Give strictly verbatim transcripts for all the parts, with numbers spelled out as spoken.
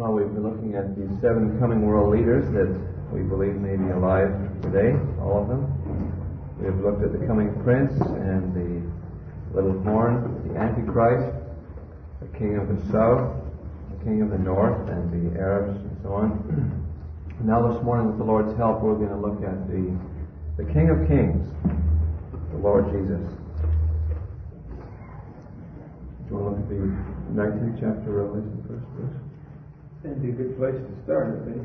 Well, we've been looking at the seven coming world leaders that we believe may be alive today, all of them. We've looked at the coming prince and the little horn, the Antichrist, the king of the south, the king of the north, and the Arabs, and so on. And now this morning, with the Lord's help, we're going to look at the, the King of Kings, the Lord Jesus. Do you want to look at the nineteenth chapter of Revelation first, please? That'd be a good place to start, I think.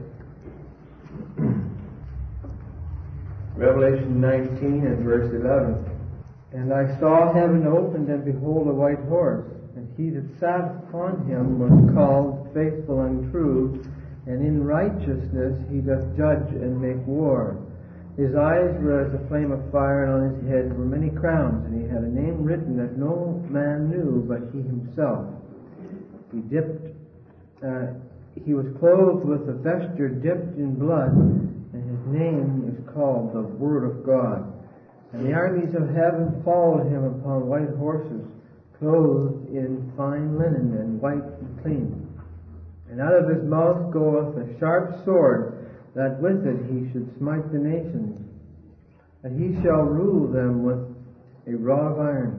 Revelation nineteen and verse eleven. And I saw heaven opened, and behold a white horse, and he that sat upon him was called Faithful and True, and in righteousness he doth judge and make war. His eyes were as a flame of fire, and on his head were many crowns, and he had a name written that no man knew but he himself. He dipped, uh, he was clothed with a vesture dipped in blood, and his name is called the Word of God. And the armies of heaven followed him upon white horses, clothed in fine linen and white and clean. And out of his mouth goeth a sharp sword, that with it he should smite the nations. And he shall rule them with a rod of iron.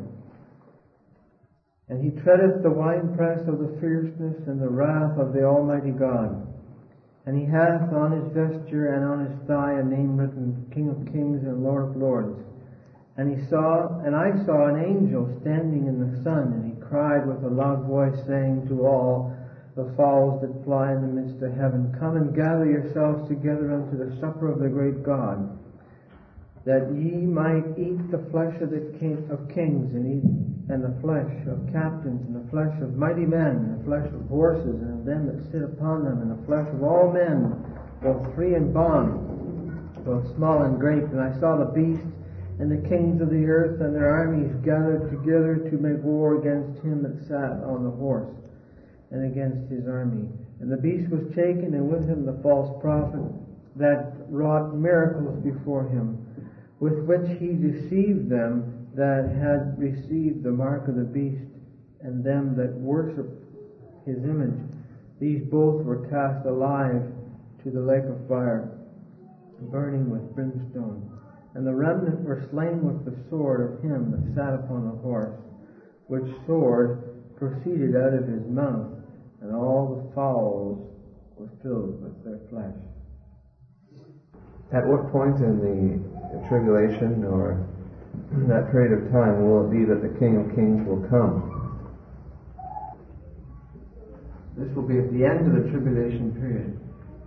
And he treadeth the winepress of the fierceness and the wrath of the Almighty God. And he hath on his vesture and on his thigh a name written, King of Kings and Lord of Lords. And he saw, and I saw an angel standing in the sun, and he cried with a loud voice, saying to all the fowls that fly in the midst of heaven, Come and gather yourselves together unto the supper of the great God, that ye might eat the flesh of the king of kings, and eat and the flesh of captains, and the flesh of mighty men, and the flesh of horses, and of them that sit upon them, and the flesh of all men, both free and bond, both small and great. And I saw the beast and the kings of the earth and their armies gathered together to make war against him that sat on the horse, and against his army. And the beast was taken, and with him the false prophet that wrought miracles before him, with which he deceived them that had received the mark of the beast, and them that worship his image. These both were cast alive to the lake of fire, burning with brimstone. And the remnant were slain with the sword of him that sat upon the horse, which sword proceeded out of his mouth, and all the fowls were filled with their flesh. At what point in the tribulation or in that period of time will it be that the King of Kings will come? This will be at the end of the tribulation period.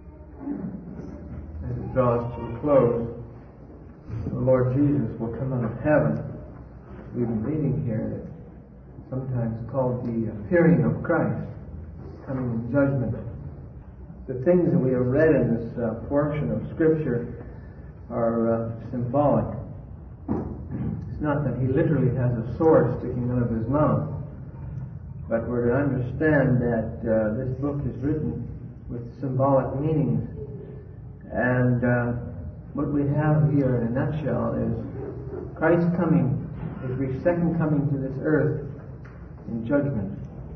As it draws to a close, the Lord Jesus will come out of heaven. We've been reading here that sometimes called the appearing of Christ, coming in judgment. The things that we have read in this uh, portion of Scripture are uh, symbolic. It's not that he literally has a sword sticking out of his mouth, but we're to understand that uh, this book is written with symbolic meanings. And uh, what we have here in a nutshell is Christ coming, his second coming to this earth in judgment.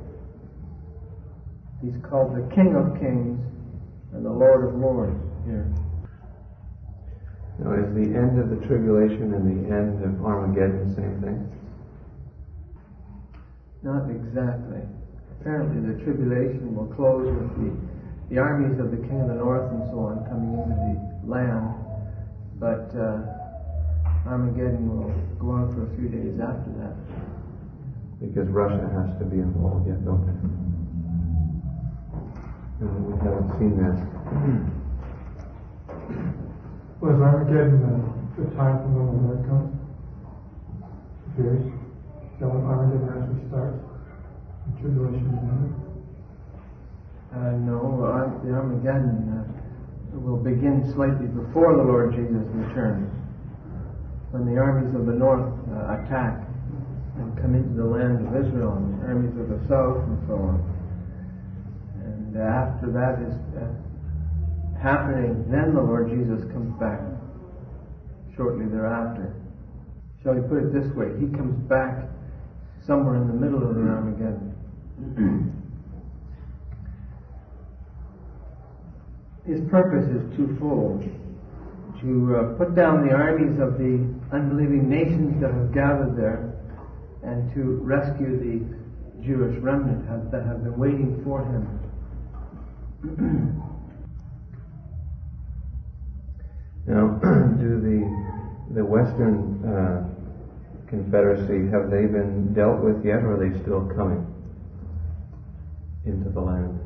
He's called the King of Kings and the Lord of Lords here. Now, is the end of the tribulation and the end of Armageddon the same thing? Not exactly. Apparently the tribulation will close with the, the armies of the King of the North and so on coming into the land. But uh, Armageddon will go on for a few days after that. Because Russia has to be involved yet, don't they? And we haven't seen that. Was Armageddon the, the time from when the Lord comes? Appears? Is that when Armageddon actually starts? The tribulation is ended? Uh, no, Ar- the Armageddon uh, will begin slightly before the Lord Jesus returns, when the armies of the north uh, attack and come into the land of Israel, and the armies of the south and so on. And after that is uh, happening, then the Lord Jesus comes back shortly thereafter. Shall we put it this way? He comes back somewhere in the middle of the Armageddon. his purpose is twofold: to uh, put down the armies of the unbelieving nations that have gathered there, and to rescue the Jewish remnant have, that have been waiting for him. Now, do the the Western uh, Confederacy, have they been dealt with yet, or are they still coming into the land?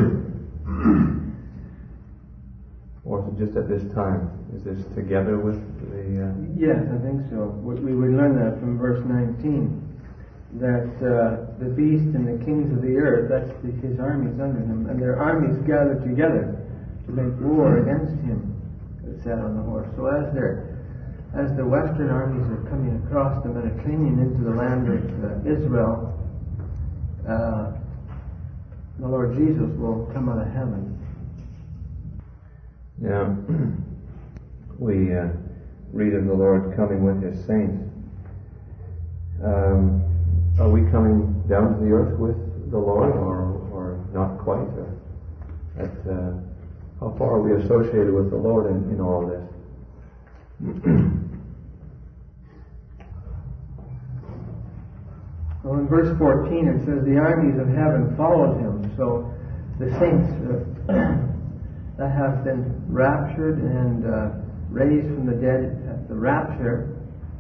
Or is it just at this time? Is this together with the... Uh... Yes, I think so. We, we would learn that from verse nineteen, that uh, the beast and the kings of the earth, that's the, his armies under him, and their armies gathered together to make war against him that sat on the horse. So as they're as the Western armies are coming across the Mediterranean into the land of uh, Israel, uh, the Lord Jesus will come out of heaven. Now, we uh, read of the Lord coming with his saints. Um, are we coming down to the earth with the Lord, or, or not quite? Or at, uh, how far are we associated with the Lord in, in all this? Well, in verse fourteen it says, the armies of heaven followed him. So the saints uh, that have been raptured and uh, raised from the dead at the rapture,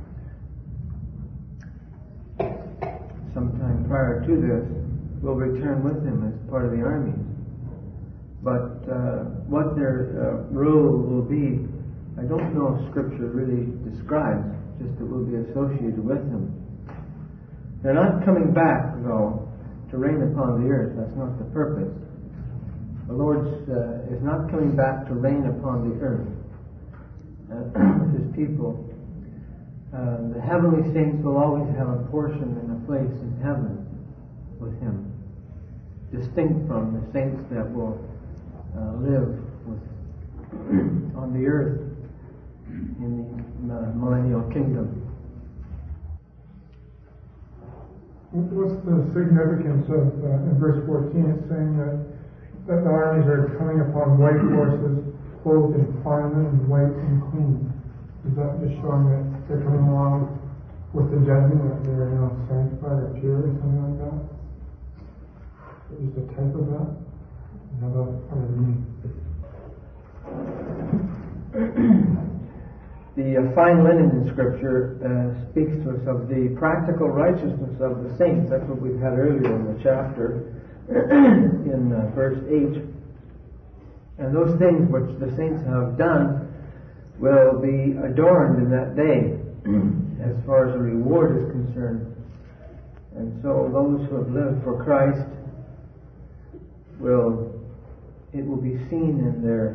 sometime prior to this, will return with him as part of the army. But uh, what their uh, role will be, I don't know if Scripture really describes, just that we'll be associated with him. They're not coming back, though, to reign upon the earth. That's not the purpose. The Lord uh, is not coming back to reign upon the earth uh, with his people. Uh, the heavenly saints will always have a portion and a place in heaven with him, distinct from the saints that will uh, live with on the earth in the uh, millennial kingdom. What's the significance of, uh, in verse fourteen, it's saying that, that the armies are coming upon white horses, clothed in fine linen, white and clean. Is that just showing that they're coming along with the judgment, that they're, you know, sanctified or pure or something like that? Is the type of that? How about what does it mean? The uh, fine linen in Scripture uh, speaks to us of the practical righteousness of the saints. That's what we've had earlier in the chapter, in uh, verse eight. And those things which the saints have done will be adorned in that day, as far as the reward is concerned. And so those who have lived for Christ will, it will be seen in their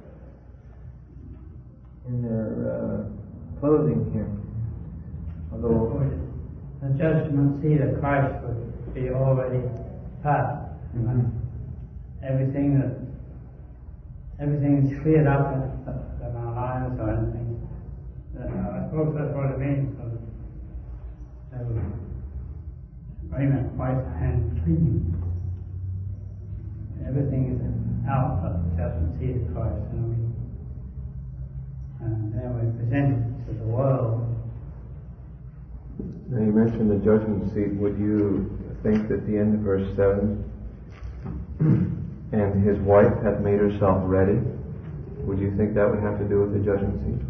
in their uh, clothing here. Although the judgment seat of Christ would be already past. Mm-hmm. Everything that everything is cleared up in, in our lives or anything. Uh, I suppose that's what it means. So, raiment white and clean. Everything is out of the judgment seat of Christ, and we and then we present it to the world. Now you mentioned the judgment seat. Would you think that the end of verse seven, and his wife hath made herself ready, would you think that would have to do with the judgment seat?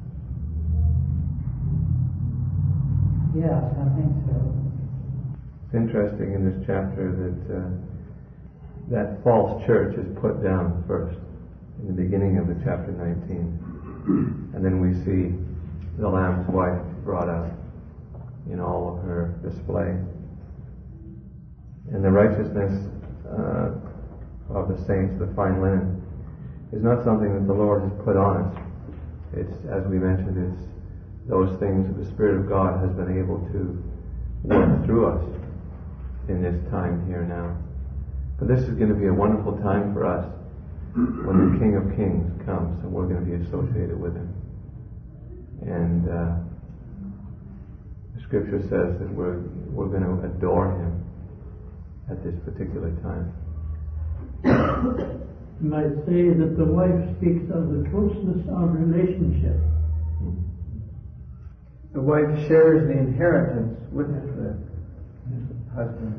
Yes, I think so. It's interesting in this chapter that uh, that false church is put down first in the beginning of the chapter nineteen. And then we see the Lamb's wife brought out in all of her display. And the righteousness uh, of the saints, the fine linen, is not something that the Lord has put on us. It's, as we mentioned, it's those things that the Spirit of God has been able to work through us in this time here now. But this is going to be a wonderful time for us when the King of Kings comes, and we're going to be associated with him. And uh, the Scripture says that we're we're going to adore him at this particular time. You might say that the wife speaks of the closeness of relationship. The wife shares the inheritance with the husband.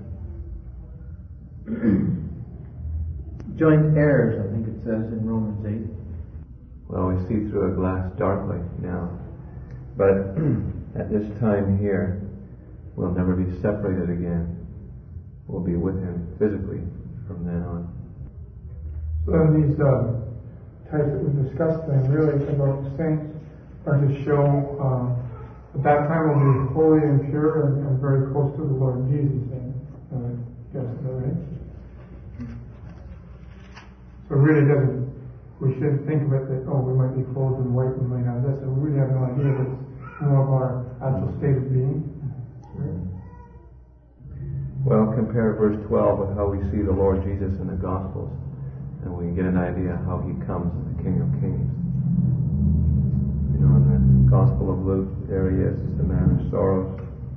Joint heirs, I think it says in Romans eight. Well, we see through a glass darkly now, but at this time here, we'll never be separated again. We'll be with Him physically from then on. So then these uh, types that we discussed then really about saints are to show um, at that time we'll be holy and pure and, and very close to the Lord Jesus. And, uh, yes, is that right? So it really doesn't, we shouldn't think of it that, oh, we might be clothed in white, we might have this, and we really have no idea that it's more of our actual state of being. Right? Well, compare verse twelve with how we see the Lord Jesus in the Gospels, and we get an idea how He comes as the King of Kings. You know, in the Gospel of Luke, there He is, the man of sorrows.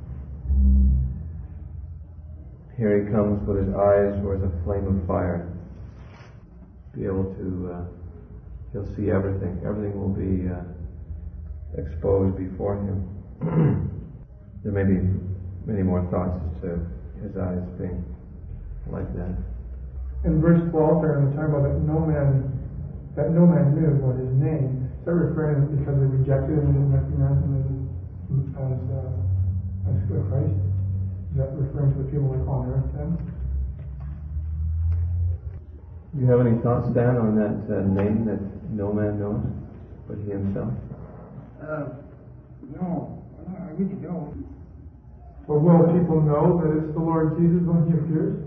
Here He comes with His eyes were as a flame of fire. Be able to, uh, He'll see everything. Everything will be uh, exposed before Him. There may be many more thoughts as to His eyes being like that. In verse twelve there, in the time about that no man, that no man knew what His name, is that referring to because they rejected Him and didn't recognize Him as, as, uh, as Christ? Is that referring to the people like on earth then? Do you have any thoughts, Dan, on that uh, name that no man knows but He Himself? Uh, no, I really don't. But will people know that it's the Lord Jesus when He appears?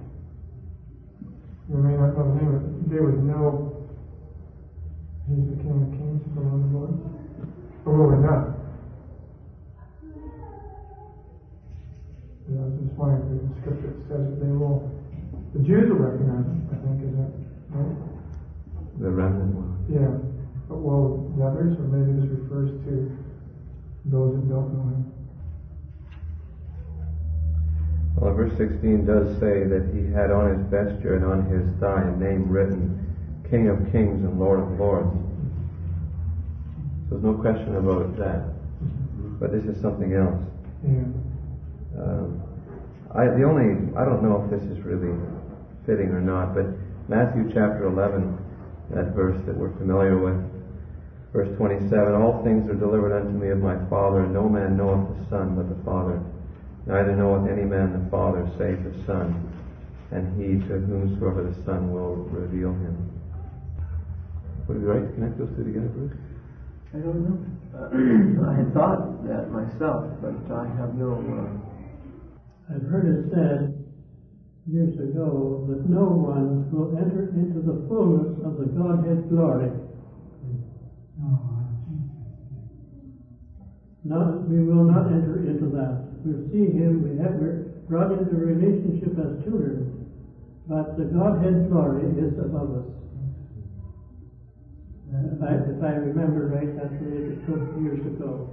You may not know the name, but they would know He's the King of Kings, the Lord of Lords. Or will they not? Yeah, I was just wondering if the scripture says that they will. The Jews will recognize Him, I think, is that right? The remnant one. Yeah. But will the others, or maybe this refers to those that don't know Him? Well, verse sixteen does say that He had on His vesture and on His thigh a name written, King of Kings and Lord of Lords. So there's no question about that. But this is something else. Yeah. Um, I, the only, I don't know if this is really fitting or not, but Matthew chapter eleven, that verse that we're familiar with, verse twenty-seven, all things are delivered unto me of my Father, and no man knoweth the Son but the Father. Neither knoweth any man the Father save the Son, and he to whomsoever the Son will reveal Him. Would it be right to connect those two together, Bruce? I don't know. Uh, I had thought that myself, but I have no... Uh, I've heard it said years ago that no one will enter into the fullness of the Godhead glory. Not, we will not enter into that. We'll see Him, we have, we're brought into a relationship as children, but the Godhead glory is above us. If I, if I remember right, that's what it took years ago.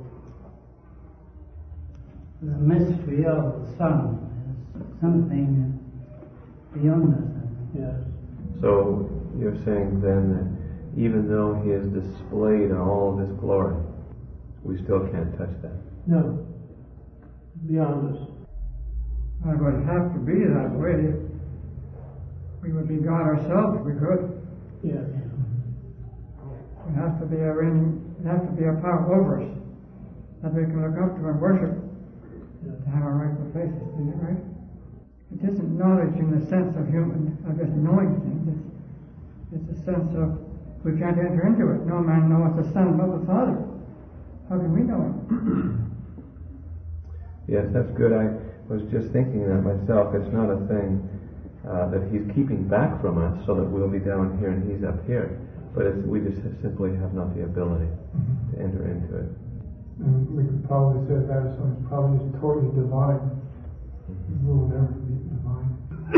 The mystery of the Son is something beyond us. Yes. So you're saying then that even though He is displayed in all of His glory, we still can't touch that. No. Beyond us. It would have to be that way. We would be God ourselves if we could. Yes. It has to be a reigning, it has to be a power over us that we can look up to and worship Yes. to have our rightful places. Isn't it right? It isn't knowledge in the sense of human, of just knowing things. It's, it's a sense of we can't enter into it. No man knoweth the Son but the Father. How can we know it? Yes, that's good. I was just thinking that myself. It's not a thing uh, that He's keeping back from us so that we'll be down here and He's up here. But it's, we just simply have not the ability to enter into it. And we could probably say that someone's probably just totally divine. We will never be divine.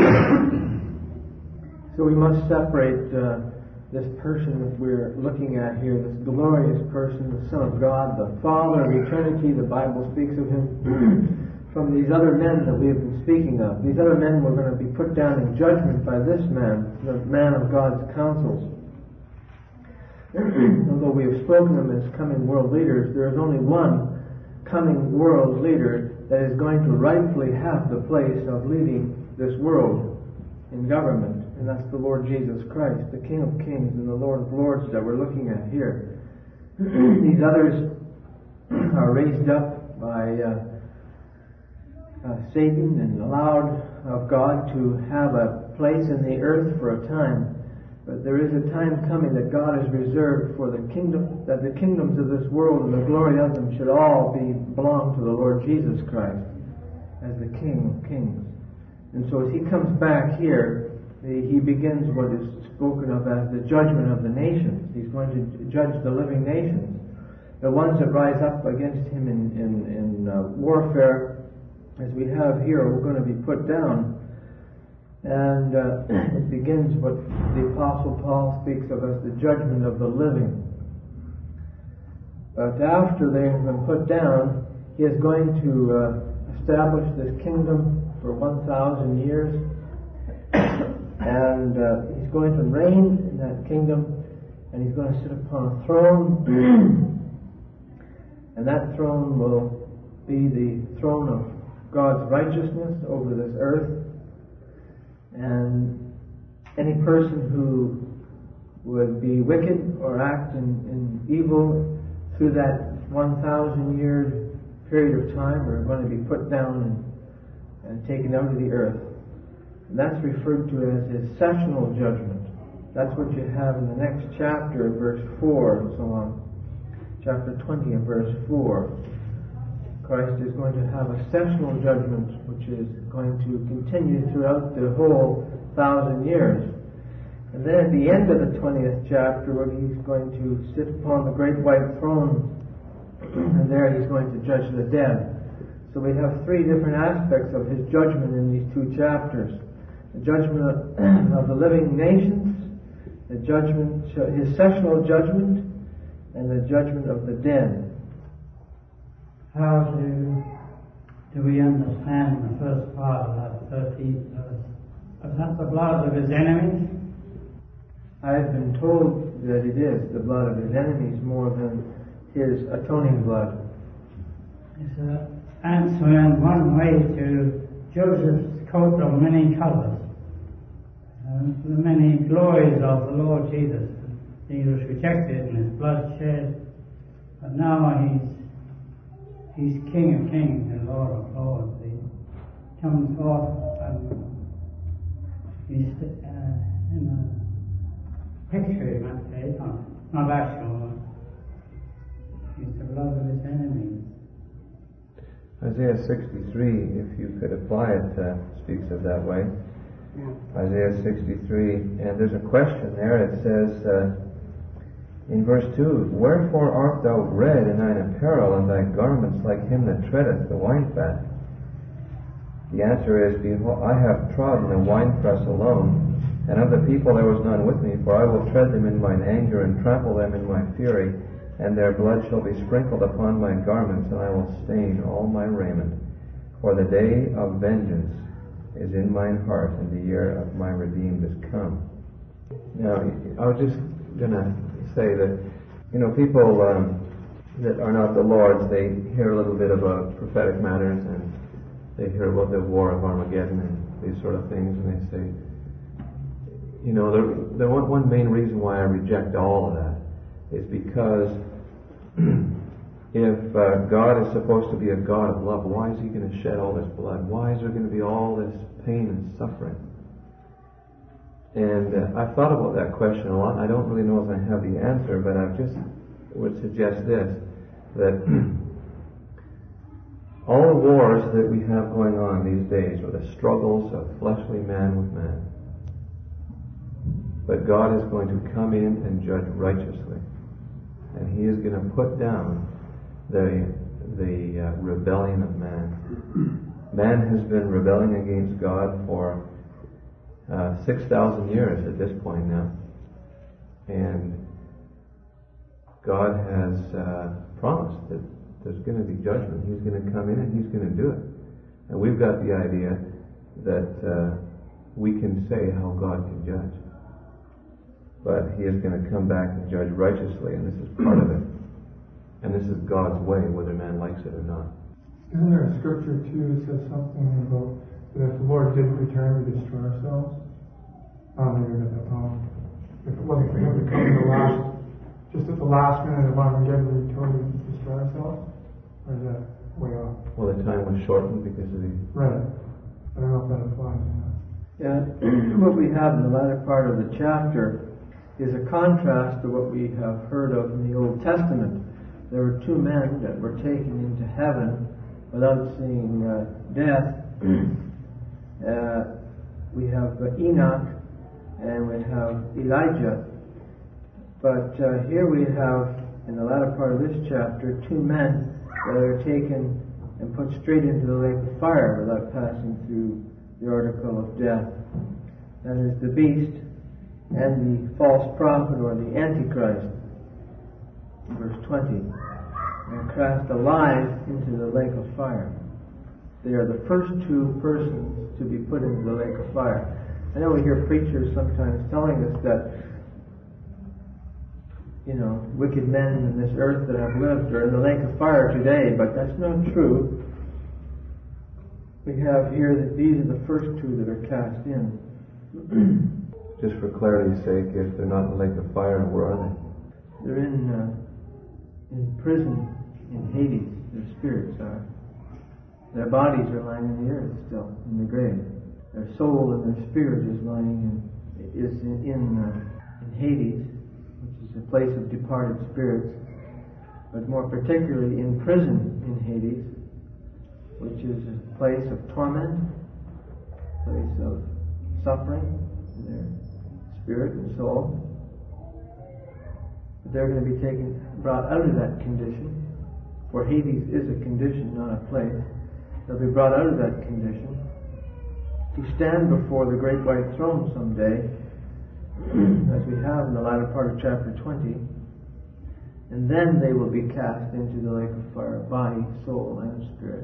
So we must separate uh, this person that we're looking at here, this glorious person, the Son of God, the Father of eternity. The Bible speaks of Him from these other men that we have been speaking of. These other men were going to be put down in judgment by this man, the man of God's counsels. Although we have spoken of them as coming world leaders, there is only one coming world leader that is going to rightfully have the place of leading this world in government, and that's the Lord Jesus Christ, the King of Kings and the Lord of Lords that we're looking at here. These others are raised up by uh, uh, Satan and allowed of God to have a place in the earth for a time. But there is a time coming that God has reserved for the kingdom, that the kingdoms of this world and the glory of them should all be belong to the Lord Jesus Christ as the King of Kings. And so as he comes back here, he begins what is spoken of as the judgment of the nations. He's going to judge the living nations. The ones that rise up against him in, in, in uh, warfare, as we have here, are going to be put down. And uh, it begins what the Apostle Paul speaks of as the judgment of the living. But after they have been put down, he is going to uh, establish this kingdom for one thousand years. And uh, he's going to reign in that kingdom, and he's going to sit upon a throne. And that throne will be the throne of God's righteousness over this earth. And any person who would be wicked or act in, in evil through that one thousand year period of time are going to be put down and, and taken out of the earth. And that's referred to as his sessional judgment. That's what you have in the next chapter, verse four and so on. Chapter twenty and verse four. Christ is going to have a sessional judgment which is going to continue throughout the whole thousand years. And then at the end of the twentieth chapter, where he's going to sit upon the great white throne, and there he's going to judge the dead. So we have three different aspects of his judgment in these two chapters. The judgment of, of the living nations, the judgment, his sessional judgment, and the judgment of the dead. How do, do we understand the first part of that thirteenth verse? Was that the blood of his enemies? I've been told that it is the blood of his enemies more than his atoning blood. It's an answer in one way to Joseph's coat of many colors, and the many glories of the Lord Jesus. He was rejected and his blood shed, but now he's He's King of Kings and Lord of Lords. He comes forth and he's uh, in a picture, you might say, not, not actual. He's the blood of his enemies. Isaiah sixty-three, if you could apply it, uh, speaks of that way. Yeah. Isaiah sixty-three, and there's a question there. It says, uh, in verse two, wherefore art thou red in thine apparel, and thy garments like him that treadeth the winefat? The answer is, behold, I have trodden the winepress alone, and of the people there was none with me, for I will tread them in mine anger, and trample them in my fury, and their blood shall be sprinkled upon my garments, and I will stain all my raiment. For the day of vengeance is in mine heart, and the year of my redeemed is come. Now, I was just going to say that, you know, people um, that are not the Lord's, they hear a little bit about prophetic matters, and they hear about the war of Armageddon and these sort of things, and they say, you know, the, the one, one main reason why I reject all of that is because if uh, God is supposed to be a God of love, why is he going to shed all this blood? Why is there going to be all this pain and suffering? And uh, I've thought about that question a lot. I don't really know if I have the answer, but I just would suggest this, that all the wars that we have going on these days are the struggles of fleshly man with man. But God is going to come in and judge righteously. And he is going to put down the, the uh, rebellion of man. Man has been rebelling against God for Uh, six thousand years at this point now. And God has uh, promised that there's going to be judgment. He's going to come in and he's going to do it. And we've got the idea that uh, we can say how God can judge. But He is going to come back and judge righteously, and this is part of it. And this is God's way, whether man likes it or not. Isn't there a scripture too that says something about that if the Lord didn't return, we destroy ourselves? Um, um, if it wasn't for Him to come in the last, just at the last minute of Armageddon, we totally destroy ourselves? Or is that way off? Well, the time was shortened because of the... Right. I don't know if that applies or not. Yeah, what we have in the latter part of the chapter is a contrast to what we have heard of in the Old Testament. There were two men that were taken into heaven without seeing uh, death. uh, we have uh, Enoch and we have Elijah. But uh, here we have, in the latter part of this chapter, two men that are taken and put straight into the lake of fire without passing through the article of death. That is the beast and the false prophet or the Antichrist. Verse twenty. And cast alive into the lake of fire. They are the first two persons to be put into the lake of fire. I know we hear preachers sometimes telling us that, you know, wicked men in this earth that have lived are in the lake of fire today, but that's not true. We have here that these are the first two that are cast in. Just for clarity's sake, if they're not in the lake of fire, where are they? They're in uh, in prison in Hades. Their spirits are. Their bodies are lying in the earth still, in the grave. Their soul and their spirit is lying in is in in, uh, in Hades, which is a place of departed spirits, but more particularly in prison in Hades, which is a place of torment, a place of suffering in their spirit and soul. But they're going to be taken, brought out of that condition, for Hades is a condition, not a place. They'll be brought out of that condition to stand before the great white throne someday, as we have in the latter part of chapter twenty, and then they will be cast into the lake of fire, body, soul, and spirit.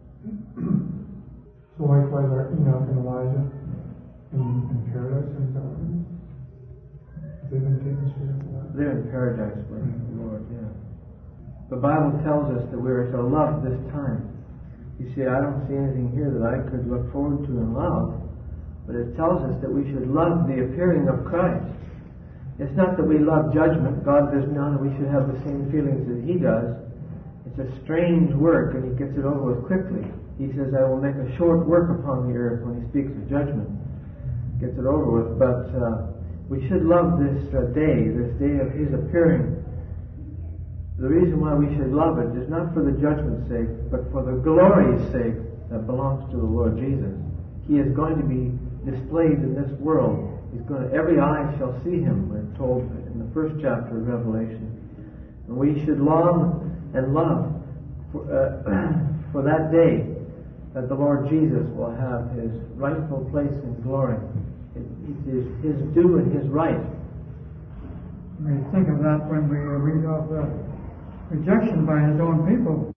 So likewise are Enoch and Elijah in, in paradise, is that what it is? Have they been taken straight into that? They're in paradise with the Lord, yeah. The Bible tells us that we are to love this time. You see, I don't see anything here that I could look forward to and love, but it tells us that we should love the appearing of Christ. It's not that we love judgment. God does not, and we should have the same feelings that He does. It's a strange work, and He gets it over with quickly. He says, I will make a short work upon the earth when He speaks of judgment. Gets it over with. But uh, we should love this uh, day, this day of His appearing. The reason why we should love it is not for the judgment's sake, but for the glory's sake that belongs to the Lord Jesus. He is going to be displayed in this world. He's going to, every eye shall see Him, we're told in the first chapter of Revelation. And we should long and love for, uh, for that day that the Lord Jesus will have His rightful place in glory. It, it is His due and His right. We think of that when we read of the rejection by His own people.